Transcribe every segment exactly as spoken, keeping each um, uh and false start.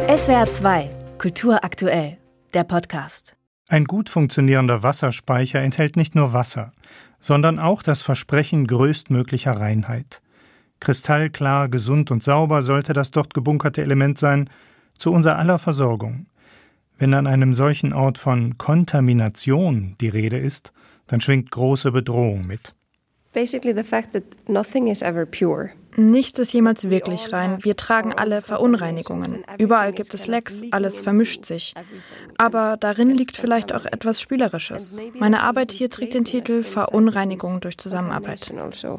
S W R zwei, Kultur aktuell, der Podcast. Ein gut funktionierender Wasserspeicher enthält nicht nur Wasser, sondern auch das Versprechen größtmöglicher Reinheit. Kristallklar, gesund und sauber sollte das dort gebunkerte Element sein, zu unser aller Versorgung. Wenn an einem solchen Ort von Kontamination die Rede ist, dann schwingt große Bedrohung mit. Basically the fact that nothing is ever pure. Nichts ist jemals wirklich rein. Wir tragen alle Verunreinigungen. Überall gibt es Lecks, alles vermischt sich. Aber darin liegt vielleicht auch etwas Spielerisches. Meine Arbeit hier trägt den Titel Verunreinigung durch Zusammenarbeit.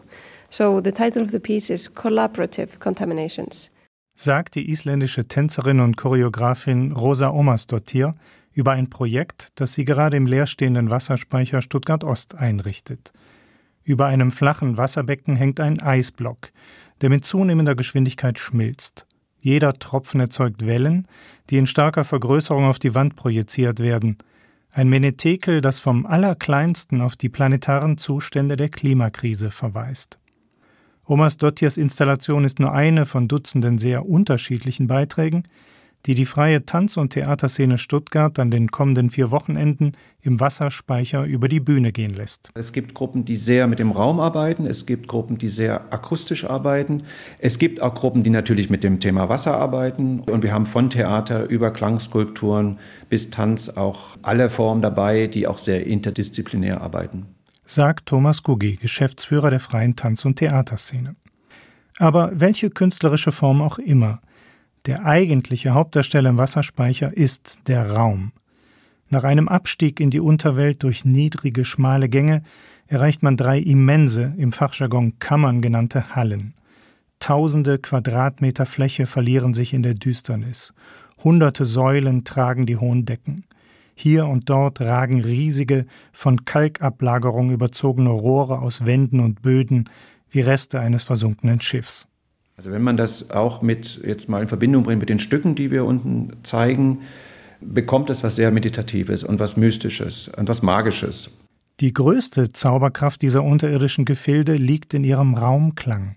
So the title of the piece is Collaborative Contaminations. Sagt die isländische Tänzerin und Choreografin Rósa Ómarsdóttir über ein Projekt, das sie gerade im leerstehenden Wasserspeicher Stuttgart-Ost einrichtet. Über einem flachen Wasserbecken hängt ein Eisblock, der mit zunehmender Geschwindigkeit schmilzt. Jeder Tropfen erzeugt Wellen, die in starker Vergrößerung auf die Wand projiziert werden. Ein Menetekel, das vom Allerkleinsten auf die planetaren Zustände der Klimakrise verweist. Ómarsdóttirs Installation ist nur eine von Dutzenden sehr unterschiedlichen Beiträgen, die die freie Tanz- und Theaterszene Stuttgart an den kommenden vier Wochenenden im Wasserspeicher über die Bühne gehen lässt. Es gibt Gruppen, die sehr mit dem Raum arbeiten, es gibt Gruppen, die sehr akustisch arbeiten, es gibt auch Gruppen, die natürlich mit dem Thema Wasser arbeiten, und wir haben von Theater über Klangskulpturen bis Tanz auch alle Formen dabei, die auch sehr interdisziplinär arbeiten. Sagt Thomas Guggi, Geschäftsführer der freien Tanz- und Theaterszene. Aber welche künstlerische Form auch immer, der eigentliche Hauptdarsteller im Wasserspeicher ist der Raum. Nach einem Abstieg in die Unterwelt durch niedrige, schmale Gänge erreicht man drei immense, im Fachjargon Kammern genannte Hallen. Tausende Quadratmeter Fläche verlieren sich in der Düsternis. Hunderte Säulen tragen die hohen Decken. Hier und dort ragen riesige, von Kalkablagerung überzogene Rohre aus Wänden und Böden wie Reste eines versunkenen Schiffs. Also wenn man das auch mit jetzt mal in Verbindung bringt mit den Stücken, die wir unten zeigen, bekommt es was sehr Meditatives und was Mystisches und was Magisches. Die größte Zauberkraft dieser unterirdischen Gefilde liegt in ihrem Raumklang.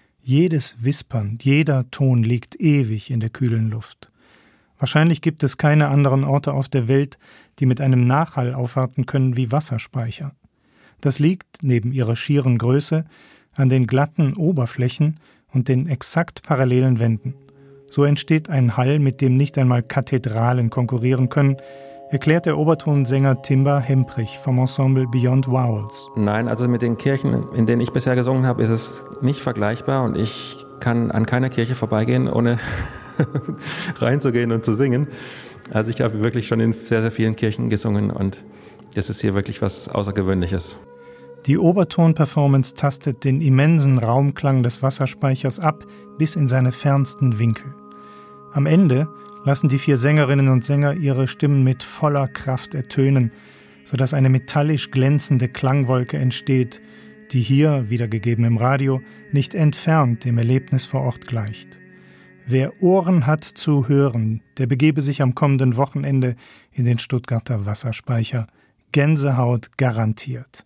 Jedes Wispern, jeder Ton liegt ewig in der kühlen Luft. Wahrscheinlich gibt es keine anderen Orte auf der Welt, die mit einem Nachhall aufwarten können wie Wasserspeicher. Das liegt, neben ihrer schieren Größe, an den glatten Oberflächen und den exakt parallelen Wänden. So entsteht ein Hall, mit dem nicht einmal Kathedralen konkurrieren können, erklärt der Obertonsänger Timba Hemprich vom Ensemble Beyond Vowels. Nein, also mit den Kirchen, in denen ich bisher gesungen habe, ist es nicht vergleichbar, und ich kann an keiner Kirche vorbeigehen, ohne reinzugehen und zu singen. Also ich habe wirklich schon in sehr, sehr vielen Kirchen gesungen, und das ist hier wirklich was Außergewöhnliches. Die Oberton-Performance tastet den immensen Raumklang des Wasserspeichers ab bis in seine fernsten Winkel. Am Ende lassen die vier Sängerinnen und Sänger ihre Stimmen mit voller Kraft ertönen, sodass eine metallisch glänzende Klangwolke entsteht, die hier, wiedergegeben im Radio, nicht entfernt dem Erlebnis vor Ort gleicht. Wer Ohren hat zu hören, der begebe sich am kommenden Wochenende in den Stuttgarter Wasserspeicher. Gänsehaut garantiert.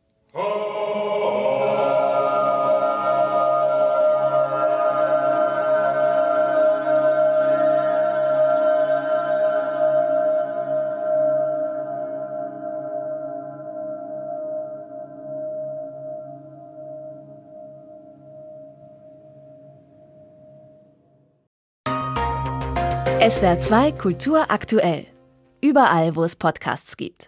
S W R zwei Kultur aktuell. Überall, wo es Podcasts gibt.